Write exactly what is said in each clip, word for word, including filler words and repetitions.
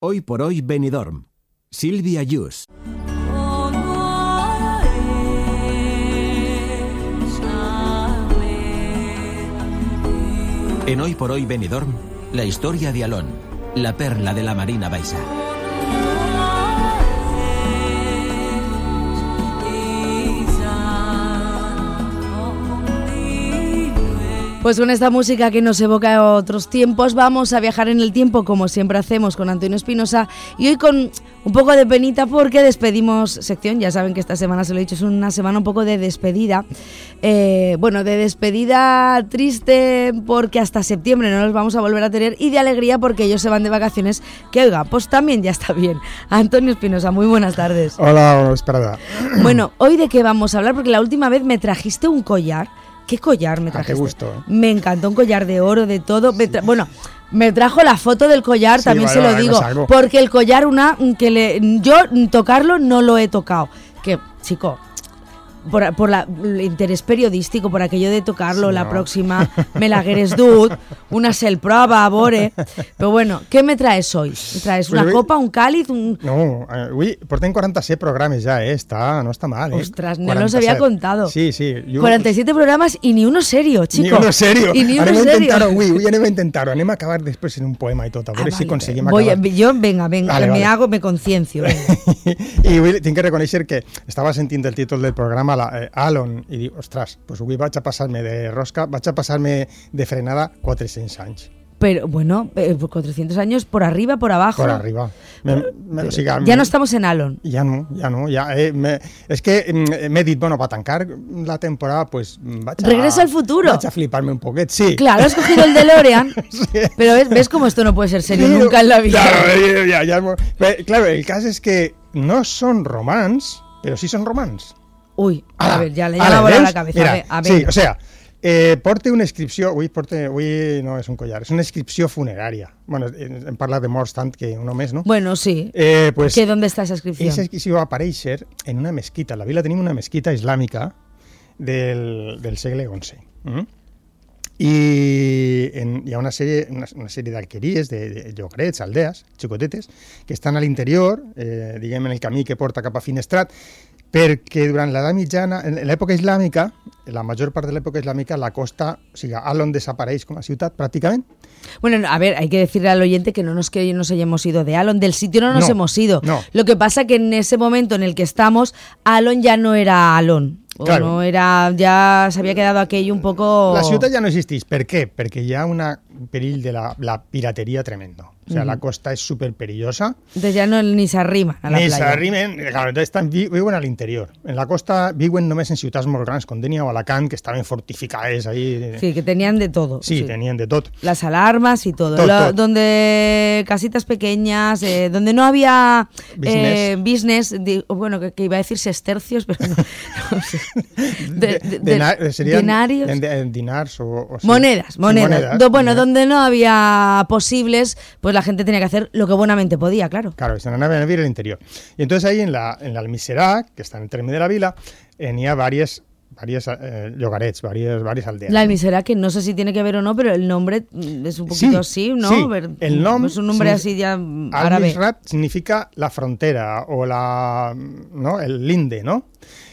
Hoy por hoy Benidorm. Sílvia Yus. En Hoy por hoy Benidorm, la historia de Alón, la perla de la Marina Baixa. Pues con esta música que nos evoca a otros tiempos, vamos a viajar en el tiempo como siempre hacemos con Antonio Espinosa, y hoy con un poco de penita porque despedimos sección. Ya saben que esta semana, se lo he dicho, es una semana un poco de despedida, eh, bueno, de despedida triste porque hasta septiembre no los vamos a volver a tener, y de alegría porque ellos se van de vacaciones, que oiga, pues también ya está bien. Antonio Espinosa, muy buenas tardes. Hola, esperada. Bueno, ¿hoy de qué vamos a hablar? Porque la última vez me trajiste un collar. ¿Qué collar me trajiste? Ah, qué gusto, ¿eh? Me encantó, un collar de oro, de todo. Me tra- bueno, me trajo la foto del collar, sí, también vale, se lo vale, digo. Pues porque el collar, una que le, yo tocarlo no lo he tocado. Que, chico, por, por la, el interés periodístico, por aquello de tocarlo, sí, la no. próxima me l'hagueres dut, una se'l prova, a veure. Pero bueno, ¿qué me traes hoy? ¿Me traes una Ui, copa, un cáliz? Un... No, avui portem quaranta-set programes ya, eh? Está, no está mal, eh? Ostras, no los había contado. Sí, sí. Jo... cuarenta y siete programes i ni uno serio, chico. Ni uno serio. I ni uno anem a serio. intentar-ho avui, avui anem a intentar-ho. Anem a acabar després en un poema i tot, a veure ah, si vale, aconseguim voy acabar. A, yo, venga, venga, vale, me vale. hago, me conciencio. I avui tinc que reconèixer que estava sentint el títol del programa, la, eh, Alon, i dic, ostres, pues avui vaig a passar-me de rosca, vaig a passar-me de frenada quatre-cents anys. Pero bueno, eh, cuatrocientos años por arriba, por abajo. Por arriba. Me, me, o sigui, ya me, no estamos en Alon. Ja no, ja no. Ja, eh, me, és que m'he dit, bueno, para tancar la temporada, pues vaig a... Regresa al futuro. Vaig a fliparme un poquet, sí. Claro, has cogido el DeLorean. Sí. Pero ves, ves cómo esto no puede ser serio pero, nunca en la vida. Claro, ya, ya, ya, pero, claro, el cas és que no són romans, però sí són romans. Uy, ah, a ver, ya le ya me a la cabeza. Mira, a ver, a ver. Sí, o sea, eh, porta una inscripció, avui, porta, avui no és un collar, és una inscripció funerària. Bueno, em parla de morts tant que un més, no? Bueno, sí. Eh, pues, ¿Qué, ¿Dónde está esa inscripción? Esa inscripció va aparèixer en una mesquita. En la vila tenim una mesquita islàmica del, del segle once. ¿Mm? I en, hi ha una sèrie, una, una sèrie d'alqueries, de, de llogarets, aldees, xicotetes, que estan a l'interior, eh, diguem, en el camí que porta cap a Finestrat, perquè durant l'edat mitjana, en l'època islàmica, la major part de l'època islàmica, la costa, o sigui, Alon desapareix com a ciutat, pràcticament. Bueno, a ver, hay que decirle al oyente que no nos que nos hayamos ido de Alon, del sitio no nos no, hemos ido. No. Lo que pasa que en ese momento en el que estamos, Alon ya no era Alon. O claro. no era, ya se había quedado aquello un poco... La ciutat ja no existeix. Per què? Perquè hi ha un perill de la, la pirateria tremendo. O sea, uh-huh. La costa és super perillosa. Entonces ya no, ni s'arrimen a la ni playa. Ni s'arrimen, claro, estan, viuen a l'interior. En la costa viuen només en ciutats molt grans, com Dénia o Alacant, que estaven fortificades ahí. Sí, que tenían de todo. Sí, sí. tenían de tot. Las alarmas y todo. Tot, Lo, tot. Donde casitas pequeñas, eh, donde no había business, eh, business di, bueno, que, que iba a decir sestercios, pero no, no sé. De, de, de, de, serían dinarios. En, en dinars o, o sí. Monedas, monedas. Sí, monedas. Do, bueno, donde no había posibles, pues la gente tenía que hacer lo que buenamente podía, claro. Claro, se anaven a vivir al interior. Y entonces ahí en la en la Almiserà, que está en el término de la vila, eh, n'hi ha varias varias eh, llogarets, varias, varias aldeas. La Almiserà, que no sé si tiene que ver o no, pero el nombre es un poquito sí, así, ¿no? Sí, el nom es un nombre así ya árabe. Al-Misrat significa la frontera o la, no? El linde, ¿no?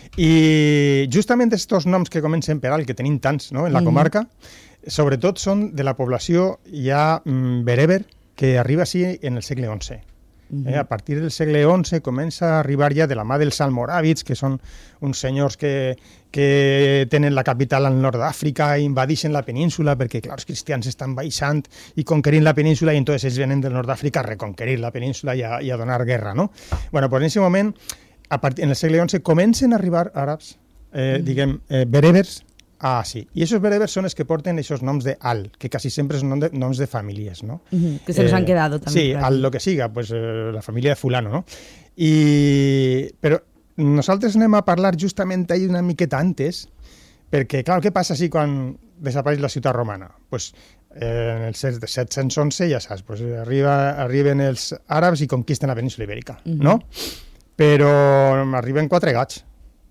I justament estos noms que comencen per alt, que tenim tants, no? En la comarca, mm. sobretot són de la població ja mm, bereber, que arriba així en el segle once. Eh, a partir del segle once comença a arribar ja de la mà dels almoràvits, que són uns senyors que, que tenen la capital al nord d'Àfrica i invadixen la península perquè, clar, els cristians estan baixant i conquerint la península, i entonces ells venen del nord d'Àfrica a reconquerir la península i a, i a donar guerra, no? Bueno, pues en aquest moment, a partir, en el segle once, comencen a arribar àrabs, eh, diguem, eh, berebers, Ah, sí. I aquests berebers són els que porten aquests noms de Al, que quasi sempre són de, noms de famílies, ¿no? Uh-huh, que se nos eh, han quedado también. Sí, Al lo que siga, pues eh, la família de fulano, ¿no? I... Però nosaltres anem a parlar justament ahí una miqueta antes, perquè, clar, què passa si quan desapareix la ciutat romana? Pues eh, en el set-cents onze, ja saps, pues, arriba, arriben els àrabs i conquisten la península ibèrica, uh-huh. no? Però arriben quatre gats.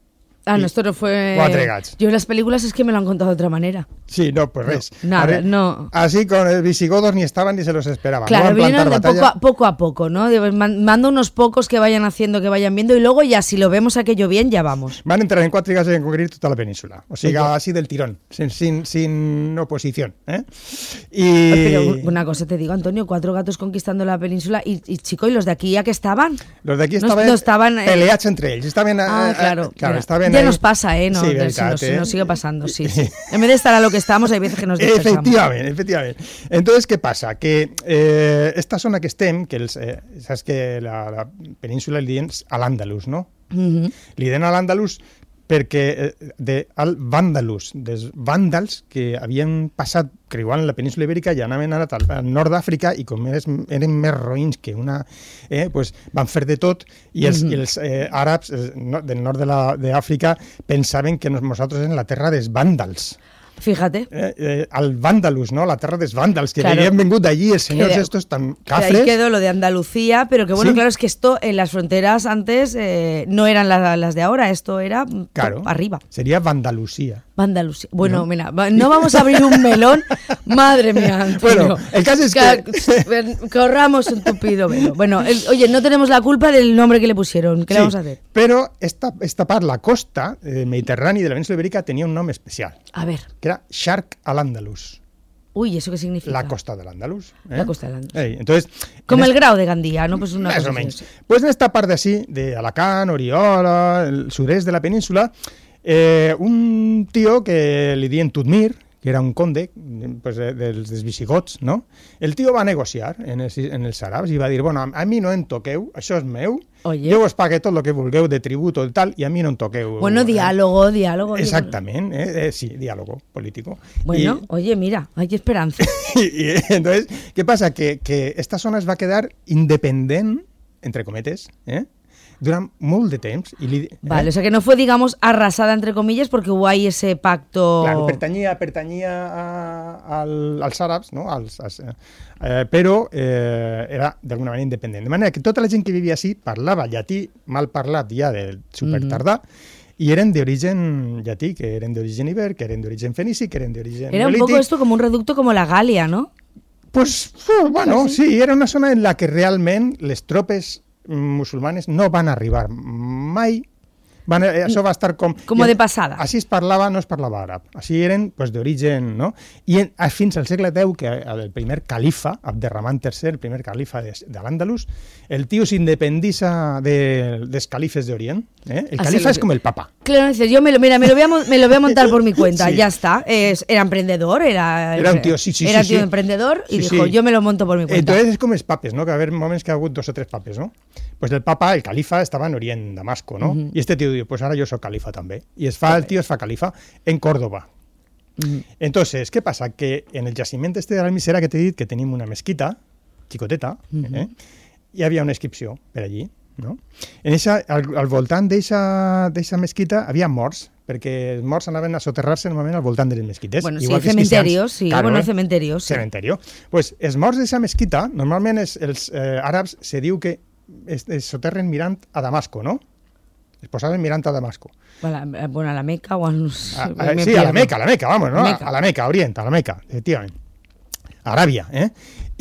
Ah, no, esto no fue... Quatre gats. Yo en las películas es que me lo han contado de otra manera. Sí, no, pues res. No, nada, ver, no. Así con los visigodos ni estaban ni se los esperaban. Claro, no vienen de poco a, poco a poco, ¿no? Mando unos pocos que vayan haciendo, que vayan viendo, y luego ya, si lo vemos aquello bien, ya vamos. Van a entrar en quatre gats en cubrir toda la península. O sea, Oye. así del tirón, sin, sin, sin oposición. ¿eh? Y... Pero una cosa te digo, Antonio, cuatro gatos conquistando la península, y, y chico, ¿y los de aquí ya que estaban? Los de aquí estaven, no, no estaven eh... peleats entre ells. Estaven, ah, claro. claro ya estaven ya ahí. Nos pasa, ¿eh? No, sí, de, veritat, si eh? nos, nos sigue pasando, sí, sí. En vez de estar a lo que estamos, hay veces que nos dispersamos. Efectivament, efectivament. Entonces, què passa? Que eh, esta zona que estem, que els, eh, saps que la, la península li diuen a l'Àndalus, no? Mm-hmm. Li diuen a l'Àndalus perquè eh, de, al Vàndalus, dels vàndals que havien passat creuant la península ibèrica i anaven anat al, al nord d'Àfrica i com eres, eren més roïns que una... Eh, pues van fer de tot i els, mm-hmm. i els eh, àrabs eh, no, del nord d'Àfrica pensaven que nosaltres eren la terra dels vàndals. Fíjate. Eh, eh, al Vándalus, ¿no? La tierra de los vándalos, que claro. habían venido de allí, el señor de, estos tan cafres. Ahí quedó lo de Andalucía, pero que bueno, ¿sí? Claro, es que esto en las fronteras antes eh, no eran la, las de ahora, esto era claro, arriba. Sería Vandalucía. Vandalucía. Bueno, ¿no? Mira, no vamos a abrir un melón, madre mía, Antonio. Bueno, el caso es que... que... Corramos un tupido velo. Bueno, el, oye, no tenemos la culpa del nombre que le pusieron, ¿qué sí, le vamos a hacer? Pero esta, esta part, la costa eh, mediterránea de la península ibérica tenía un nombre especial. A ver. Que era Sharq al-Andalus. Uy, ¿eso qué significa? La costa del Andalus. ¿eh? La costa del Andalus. Hey, entonces, como el este... grau de Gandía, ¿no? Pues una Más cosa o menos. Pues en esta parte así, de Alacant, Oriola, el sureste de la península, eh, un tío que li diuen Tutmir, que era un conde pues, de, dels, dels visigots, no? El tio va negociar en els, en els àrabs i va dir, bueno, a mi no em toqueu, això és meu, Oye. Jo us pagué tot el que vulgueu de tributo i tal, i a mi no em toqueu. Bueno, diálogo, diálogo. Exactament, eh, eh, sí, diálogo político. Bueno, y, oye, mira, hay esperanza. y, y, entonces, ¿qué pasa? Que, que esta zona es va quedar independent, entre cometes, eh? durant molt de temps. I li, eh? Vale, o sea que no fue, digamos, arrasada, entre comillas, porque hubo ahí ese pacto... Claro, pertanyia, pertanyia a, al, als àrabs, no? als, als, eh, però eh, era d'alguna manera independent. De manera que tota la gent que vivia així parlava llatí mal parlat ja del supertardà, mm-hmm. i eren d'origen llatí, que eren d'origen iber, que eren d'origen fenici, que eren d'origen Era un neolític. poco esto como un reducto como la Galia, ¿no? Pues, bueno, sí? sí, era una zona en la que realment les tropes musulmanes no van arribar mai. Van, això va estar com... Com de passada. Així es parlava, no es parlava àrab. Així eren pues, d'origen, no? I en, fins al segle deu, que el primer califa, Abderramán tercer, el primer califa de, de l'Àndalus, el tío s'independitza de, dels califes d'Orient. ¿eh? El califa es como el papa. Claro, yo me lo, mira, me lo, voy a, me lo voy a montar por mi cuenta, sí. Ya está. Es, era emprendedor, era... Era un tío, sí, sí, Era sí, tío sí. emprendedor y sí, dijo, sí. yo me lo monto por mi cuenta. Entonces es como els papes, ¿no? Que va haber momentos que ha hagut dos o tres papes, ¿no? Pues el papa, el califa, estaba en Orient, Damasco, ¿no? Uh-huh. Y este tío dijo, pues ahora yo soy califa també. I es fa, el tío es fa califa en Córdoba. Uh-huh. Entonces, ¿qué pasa? Que en el jaciment este de l'Almisera que t'he dit que tenim una mesquita, xicoteta, uh-huh. eh? Hi havia una inscripció per allí, no? En esa, al, al voltant d'eixa mesquita havia morts, perquè els morts anaven a soterrar-se normalment al voltant de les mesquites. Bueno, igual sí, cementerios, sí, claro, bueno, eh? cementerios, sí. Cementerio. Pues els morts d'eixa mesquita, normalment els, els eh, àrabs se diu que es, es soterren mirant a Damasco, no? Es posaven mirant a Damasco. Bueno, a la Meca o a... a, a sí, a la Meca, a la Meca, vamos, ¿no? Meca. A la Meca, Oriente, a la Meca, efectivamente. Arabia, ¿eh?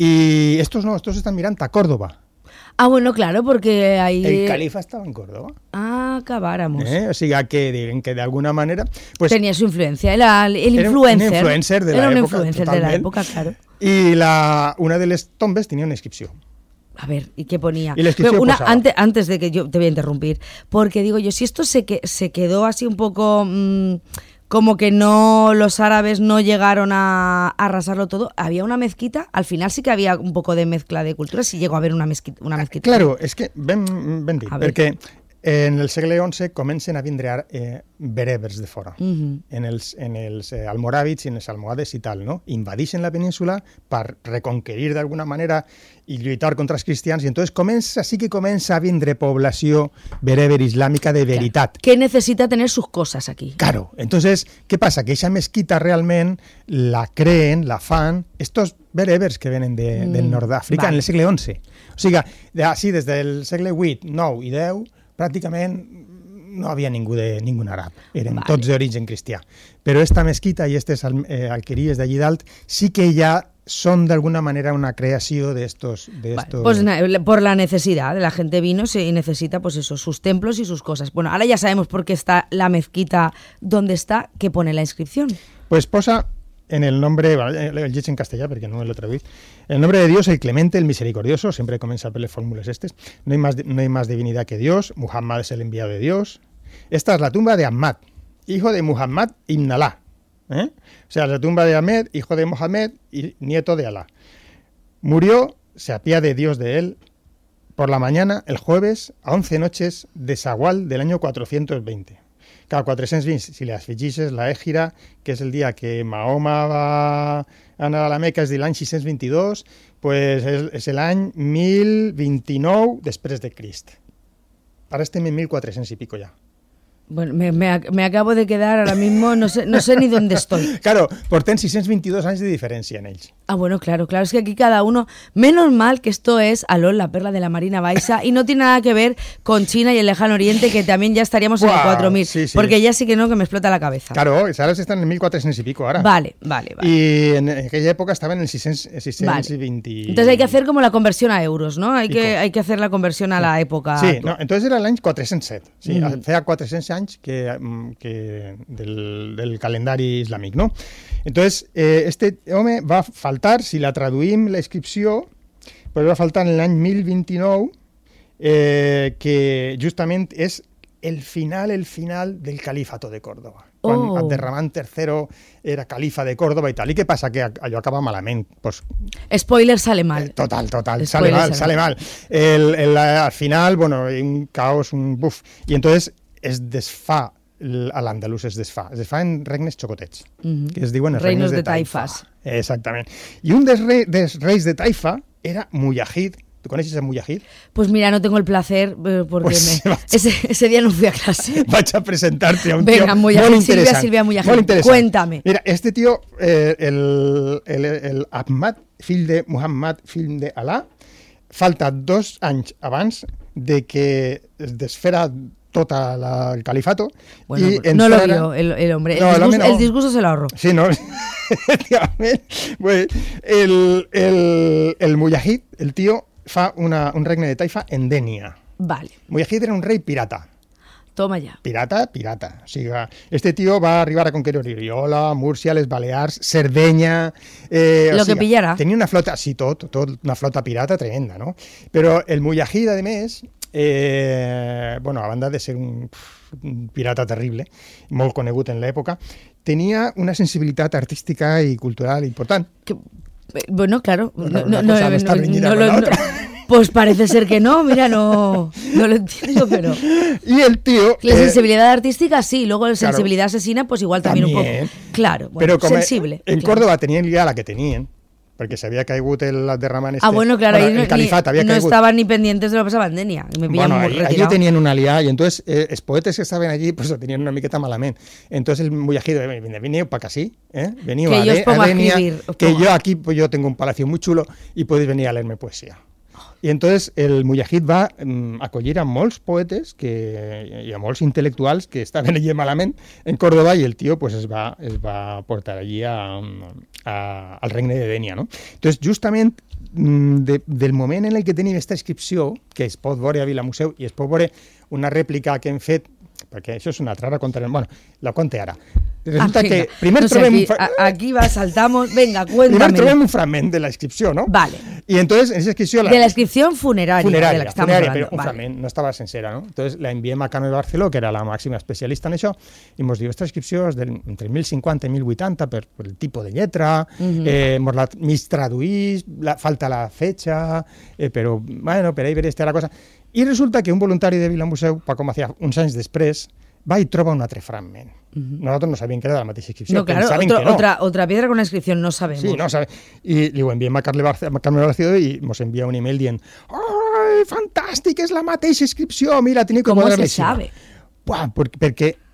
Y estos no, estos están mirando a Córdoba. Ah, bueno, claro, porque ahí... El califa estaba en Córdoba. Ah, acabáramos. ¿Eh? O sea, que digan que de alguna manera... Pues, tenía su influencia, era el influencer. Era un influencer de la era un época. influencer totalment. de la época, claro. Y la, una de las tombes tenía una inscripción. A ver, ¿y qué ponía? Y la inscripción una, posaba. antes, antes de que yo te voy a interrumpir, porque digo yo, si esto se, que, se quedó así un poco mmm, como que no, los árabes no llegaron a, a arrasarlo todo, había una mezquita, al final sí que había un poco de mezcla de culturas, sí llegó a haber una mezquita. Una mezquita. Claro, és que ben, ben dit, perquè en el segle once comencen a vindre eh, berebers de fora, uh-huh. en els, en els eh, almoràvits i en els almohades i tal, no? Invadixen la península per reconquerir d'alguna manera i lluitar contra els cristians, i entonces comença, sí que comença a vindre població bereber islàmica de veritat. Claro. Que necesita tener sus cosas aquí. Claro, entonces, ¿qué pasa? Que esa mezquita realment la creen, la fan, estos berebers que venen de, mm, del nord d'Àfrica vale. En el segle once. O sigui, així des del segle vuit, nou i deu, pràcticament no havia ningú de ningú àrab, eren vale. tots d'origen cristià. Però esta mesquita i aquestes eh, alqueries d'allí dalt sí que ja son de alguna manera una creación de estos... De vale, estos... Pues na, por la necesidad, la gente vino y necesita pues eso, sus templos y sus cosas. Bueno, ahora ya sabemos por qué está la mezquita donde está, que pone la inscripción. Pues posa en el nombre, el dicho en castellano porque no lo traduís, el nombre de Dios, el clemente, el misericordioso, siempre comienza por las fórmulas estes, no hay, más, no hay más divinidad que Dios, Muhammad es el enviado de Dios. Esta es la tumba de Ahmad, hijo de Muhammad ibn Alá. ¿Eh? O sea, la tumba de Ahmed, hijo de Mohamed y nieto de Alá. Murió, se apiade Dios de él, por la mañana, el jueves, a once noches de Sagual del año cuatrocientos veinte. Cada cuatrocientos veinte, si las fichises, la Égira, que es el día que Mahoma va a anar a la Meca, es de l'any sis-cents vint-i-dos, pues és, és l'any mil vint-i-nou després de Crist. Ara estem en mil quatre-cents y pico ya. Bueno, me, me, me acabo de quedar ahora mismo, no sé, no sé ni dónde estoy. Claro, porten sis-cents vint-i-dos anys de diferència en ells. Ah, bueno, claro, claro, es que aquí cada uno, menos mal que esto es Alón, la perla de la Marina Baixa, y no tiene nada que ver con China y el lejano oriente, que también ya estaríamos wow, en el cuatro mil, sí, sí. Porque ya sí que no, que me explota la cabeza. Claro, ahora están en mil cuatrocientos y pico ahora. Vale, vale, vale. Y en aquella época estaban en el seiscientos veinte. Vale. Entonces hay que hacer como la conversión a euros, ¿no? Hay que, hay que hacer la conversión a la época. Sí, no, entonces era l'any quatre-cents set, sí, mm. feia quatre-cents anys que... que del, del calendari islàmic, no? Entonces, eh, este home va faltar, si la traduïm la inscripció, pues va faltar en l'any mil vint-i-nou, eh, que justament és el final, el final del califato de Córdoba. Quan oh. Abderramán tercero era califa de Córdoba i tal. I què passa? Que allò acaba malament. Pues, Spoiler, sale mal. Eh, total, total. Sale mal, sale mal. El, el, al final, bueno, un caos, un buf. I entonces es desfà a l'Andalús es desfà. Es desfà en regnes xocotets, mm-hmm. que es diuen els reinos regnes de, de taifas. Taifa. Exactament. I un dels, re, dels reis de Taifa era Mujahid. ¿Tú conoces a Mujahid? Pues mira, no tengo el placer eh, porque pues me, ese, ese día no fui a clase. Vaig a presentarte a un Venga, tío Mujahid, molt Silvia, interessant. Silvia Mujahid, molt interessant. Cuéntame. Mira, este tío, eh, el, el, el Ahmad, fill de Muhammad, fill de Alá, falta dos anys abans de que es desfera tota la, el califato. Bueno, y no lo vio el, el hombre. No, el, disgusto, no. el disgusto se lo ahorró. Sí, no. Pues, el, el, el Mujahid, el tío, fa una, un regne de Taifa en Denia. Vale. Mujahid era un rei pirata. Toma ya. Pirata, pirata. O sigui, este tío va a arribar a conquerir Oriola, Múrcia, les Balears, Cerdeña... Eh, Lo o sigui, que pillara. Tenia una flota, sí, tot, tot, una flota pirata tremenda, no? Però el Mujahid, a més, eh, bueno, a banda de ser un, un pirata terrible, molt conegut en l'època, tenia una sensibilitat artística i cultural important. Que, bueno, claro. No, no, no, no, no, no, está no, reñida no, con la no, otra. Pues parece ser que no, mira, no, no lo entiendo, pero... Y el tío... La eh, sensibilidad artística sí, luego la claro, sensibilidad asesina pues igual también, también. un poco. Claro, bueno, pero com sensible. En claro. Córdoba tenien ja la que tenien, perquè s'havia caigut el Abderramán este. Ah, bueno, claro, bueno, ahí el no, califat ni, havia no caigut. estaban ni pendientes de lo que pasaba en Denia. Me Bueno, muy allí tenían una liada y entonces eh, els poetes que estaven allí pues lo tenían una miqueta malament. Entonces el Mujahid, eh, veniu para acá, sí, ¿eh? Veniu que a, yo de, os pongo a Denia, a escribir, que yo aquí pues, yo tengo un palacio muy chulo y podéis venir a leerme poesía. I entonces el Mujahid va um, acollir a molts poetes que, i a molts intel·lectuals que estaven allí malament en Córdoba i el tio pues, es, va, es va portar allí a, a, al regne de Denia. No? Entonces, justament de, del moment en el que tenim aquesta inscripció, que es pot veure a Vilamuseu i es pot veure una rèplica que hem fet, perquè això és una altra, ara contarem, bueno, la conté ara. Resulta ah, que primer no sé, trobem aquí, un fra... aquí va, saltamos, venga, cuéntame. Primer trobem un fragment de la inscripció, ¿no? Vale. Y entonces en esa inscripció... La... De la inscripción funeraria. Funeraria, de la que estamos funeraria hablando. però un vale. fragment, no estava sencera, no? Entonces la enviem a Cano de Barceló, que era la màxima especialista en això, i ens diu, aquesta inscripció és del, entre mil cinquanta i mil vuitanta per, per el tipus de lletra, uh-huh. eh, mos la mig traduís, la, falta la fecha, eh, però, bueno, per ahí veure esta la cosa. I resulta que un voluntari de Vilamuseu, Paco Macías, uns anys després, va i troba un altre fragment. Uh-huh. Nosotros no sabíem que era de la mateixa inscripció. No, claro, otro, que no. Otra, otra piedra con una inscripción, no sabemos. Sí, no sabe. I li ho enviem a Carme Barceló i ens envia un email dient «Oh, fantàstic, és la mateixa inscripció, mira, tenia que ¿Cómo quadrar-me se sabe? Buah, perquè, perquè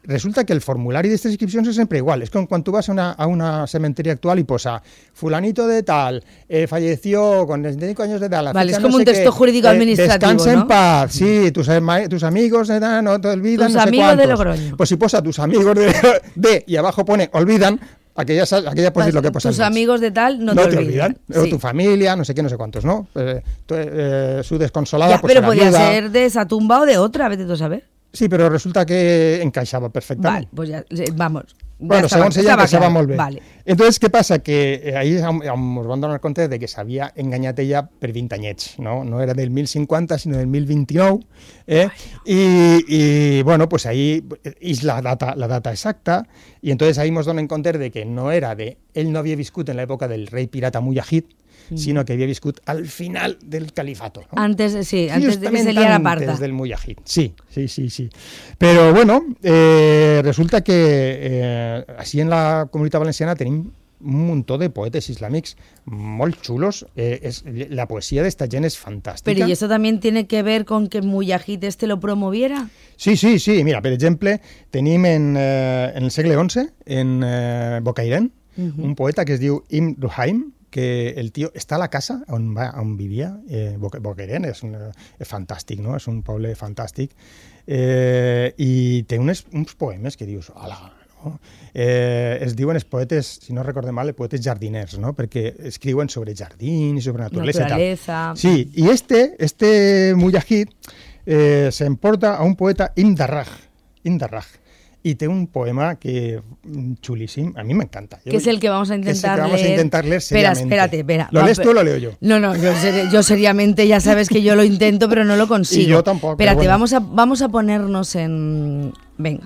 resulta que el formulari d'aquestes inscripcions és sempre igual. És com quan tu vas a una, a una cementeri actual i posa fulanito de tal, eh, falleció con veinticinco años de edad. La vale, fecha es como no un sé texto qué, jurídico eh, administrativo, descansa ¿no? en paz, sí, tus, tus amigos de edad no te olvidan, tus no sé amigos cuántos. de Logroño. Pues si posa tus amigos de, de y abajo pone olvidan, aquella, aquella pues es lo que posa. Tus amigos de tal no, no te, te olvidan. olvidan. Sí. O tu familia, no sé qué, no sé cuántos, ¿no? Eh, tu, eh, su desconsolada, ya, pues pero podía viuda. ser de esa tumba o de otra, vete tú a saber. Sí, pero resulta que encaixava perfectament. Vale, pues ya, vamos. Bueno, estava, segons ella encaixava claro. molt bé. Vale. Entonces, què passa? Que ahir ens vam donar compte de que s'havia enganyat ella per vint anyets, no? No era del mil cinquanta, sinó del mil vint-i-nou, eh? I, i, bueno, pues ahí és la data, la data exacta, i entonces ahí ens donem compte de que no era de... Ell no havia viscut en l'època del rei pirata Mujahid, sino que havia viscut al final del califato, ¿no? Antes, sí, antes de que se liara parda. Antes del Mujahid, sí, sí, sí, sí. Pero bueno, eh, resulta que eh, així en la Comunitat Valenciana tenim un muntó de poetes islàmics molt xulos. Eh, es, la poesía de esta gent es fantástica. Pero ¿y eso también tiene que ver con que Mujahid este lo promoviera? Sí, sí, sí. Mira, per exemple, tenim en, eh, en el segle once, en eh, Bocairent, uh-huh. un poeta que es diu Ibn Ruhaym, que el tio està a la casa on, va, on vivia, eh, Bocairent, és, un, és fantàstic, no? És un poble fantàstic, eh, i té unes, uns poemes que dius, hola, no? Eh, es diuen els poetes, si no recordem mal, els poetes jardiners, no? Perquè escriuen sobre jardins, sobre naturalesa, naturaleza. I tal. Sí, i este, este Mujahid eh, s'emporta a un poeta Ibn Darraj, Ibn Darraj, y té un poema que chulísimo, a mí me encanta. Que es el que vamos a intentar leer. Que vamos a intentar leer seriamente. Espera, espérate, espera. ¿Lo lees tú o lo leo yo? No, no, yo, ser, yo seriamente ya sabes que yo lo intento, pero no lo consigo. Y yo tampoco. Espérate, bueno. vamos, a, vamos a ponernos en... Venga.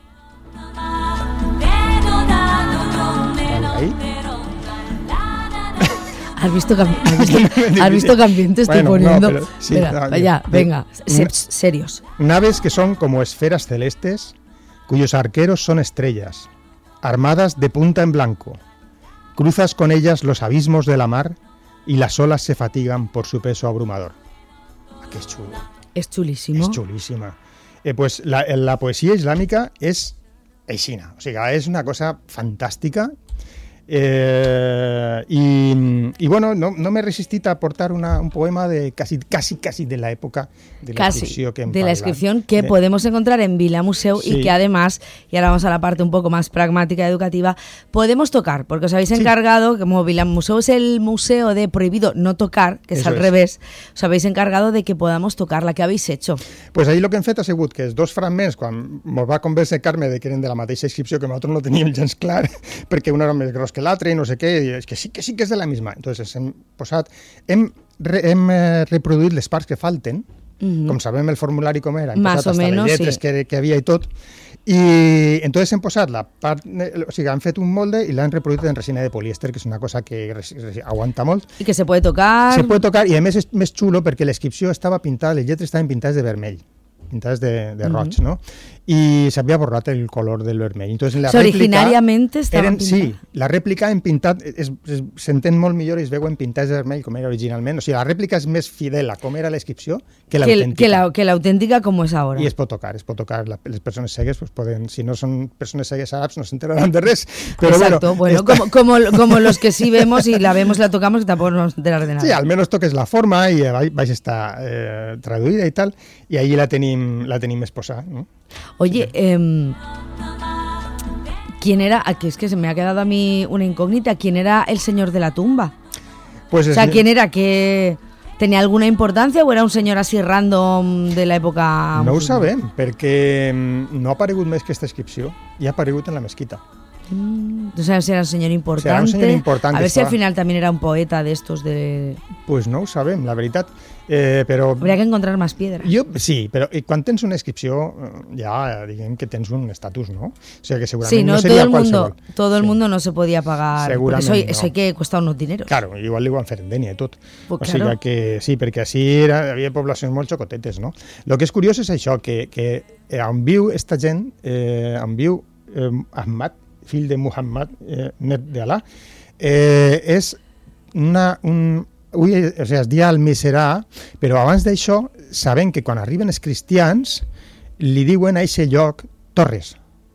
Ahí. ¿Has visto, has visto, ¿has visto qué ambiente estoy bueno, poniendo? No, pero, sí, Espera, no, ya, yo, venga, yo, serios. Naves que son como esferas celestes, cuyos arqueros son estrellas, armadas de punta en blanco. Cruzas con ellas los abismos de la mar y las olas se fatigan por su peso abrumador. Ah, qué chulo. Es chulísimo. Es chulísima. Eh, pues la, la poesía islámica es aixina, o sea, es una cosa fantástica. Eh, y, y bueno, no, no me he resistit a aportar una, un poema de casi, casi, casi de la época de la casi, inscripción que de parlat. la inscripción que eh, podemos encontrar en Vila Museu sí. Y que además, y ahora vamos a la parte un poco más pragmática educativa, podemos tocar, porque os habéis sí. encargado, como Vila Museu es el museo de prohibido no tocar, que es Eso al es. revés, os habéis encargado de que podamos tocar. La que habéis hecho? Pues ahí lo que hem fet ha sigut que els dos fragments, quan ens va convèncer Carme de que eren de la mateixa inscripció, que nosaltres no teníem gens clar, perquè un era més gros que l'altre i no sé què, i és que sí que sí que és de la misma. Entonces hem posat, hem, re, hem eh, reproduït les parts que falten, uh-huh. com sabem el formulari com era, hem Más posat o hasta menos, les lletres sí. que, que havia i tot, i entonces hem posat la part, o sigui, han fet un molde i l'han reproduït en resina de polièster, que és una cosa que res, res, aguanta molt. I que se puede tocar. Se puede tocar, i a més és més xulo perquè l'inscripció estava pintada, les lletres estaven pintades de vermell, pintades de, de roig, uh-huh. ¿no? Y se había borrado el color del vermell. Entonces, la o sea, réplica, originariamente estaven eren, sí, la rèplica en pintat es, es, s'entén molt millor i es veuen pintades de vermell com era originalment. O sigui, la rèplica és més fidel a com era la inscripció que l'autèntica. Que, la, que l'autèntica com és ara. I es pot tocar, es pot tocar. La, les persones cegues, pues poden, si no són persones cegues àrabs, no s'enteraran de res. Pero Exacto, bueno, bueno como, como, como los que sí vemos y la vemos y la tocamos, que tampoco nos enterar de nada. Sí, al menos toques la forma i vais a estar eh, traduïda i tal, i ahí la tenim, la tenim exposada, ¿no? Oye, eh, ¿quién era? Aquí es que se me ha quedado a mí una incógnita. ¿Quién era el señor de la tumba? Pues o sea, es, ¿quién era? ¿Que tenía alguna importancia o era un señor así random de l'època? No ho sabem, perquè no ha aparegut més que aquesta inscripció i ha aparegut en la mesquita. Mm, o sea, si era un señor importante. O sea, un señor importante a ver estaba. Si al final también era un poeta de estos de... Pues no ho sabem, la veritat. Eh, però... Habría que encontrar más piedras. Jo, sí, però quan tens una inscripció ja diguem que tens un estatus, ¿no? O sea que segurament sí, no, no seria todo el mundo, qualsevol. todo el sí. mundo no se podía pagar. Segurament eso, no. eso hay que costar unos dineros. Claro, igual li ho van fer en dènia i tot. Pues o claro. sigui que sí, perquè així era, havia poblacions molt xocotetes, no? El que és curiós és això, que, que on viu esta gent, eh, on viu eh, Ahmad, fill de Muhammad, eh, net d'Allah, eh, és una, un, ui, o sigui, es dia Al-Miserà, però abans d'això sabem que quan arriben els cristians li diuen a aquest lloc Torres,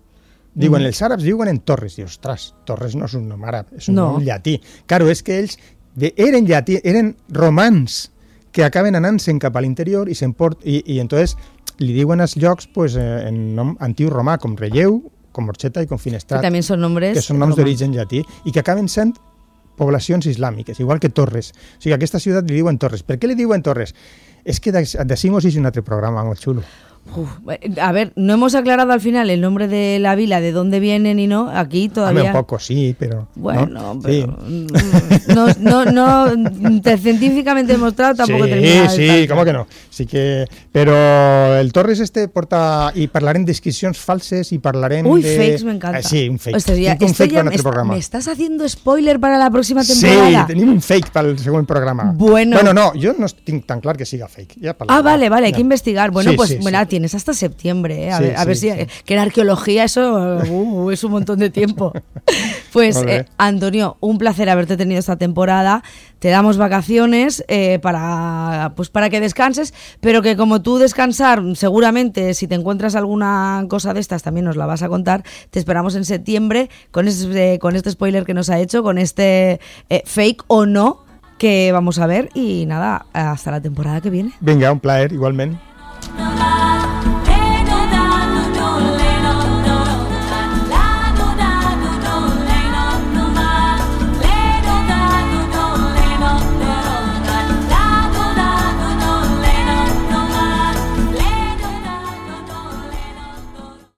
Diuen, Mm. els àrabs diuen en Torres. I, ostres, Torres no és un nom àrab, és un No. nom llatí. Claro, és que ells de, eren llatí, eren romans que acaben anant-se'n cap a l'interior i, s'emport, i, i entonces li diuen als llocs pues, eh, en nom antiu romà, com Relleu, com Orxeta i com Finestrat, Que també són nombres que són noms romans. d'origen llatí, i que acaben sent poblacions islàmiques, igual que Torres. O sigui, a aquesta ciutat li diuen Torres. Per què li diuen Torres? És que de, de Simos és un altre programa molt xulo. Uf, a ver, no hemos aclarado al final el nombre de la vila, de dónde vienen y no, aquí todavía... Hombre, un poco sí, pero... Bueno, ¿no? pero Sí. no, no, no, te- científicamente demostrado tampoco sí, termina de sí, tal. ¿cómo que no? Sí que... Però el Torres este porta... I parlarem descripcions falses i parlarem Uy, de... fakes, me encanta. Ah, sí, un fake. Esto ya- Tinc un esto fake ya per un me, altre está- programa. ¿Me estás haciendo spoiler para la próxima Sí, temporada? tenim un fake pel següent programa. Bueno. Bueno, no, jo no tinc tan clar que siga fake. Ja Ah, parlarem. vale, vale, hay Ja. que investigar. Bueno, Sí, pues sí, mira, sí. tienes hasta septiembre, ¿eh? A Sí, ver, a sí, ver si... sí. Que en arqueología eso uh, es un montón de tiempo. Pues, Molt bé. eh, Antonio, un placer haberte tenido esta temporada. Te damos vacaciones eh, para, pues para que descanses, pero que como tú descansar, seguramente si te encuentras alguna cosa de estas también nos la vas a contar. Te esperamos en septiembre con, ese, con este spoiler que nos ha hecho, con este eh, fake o no que vamos a ver. Y nada, hasta la temporada que viene. Vinga, un plaer, igualment.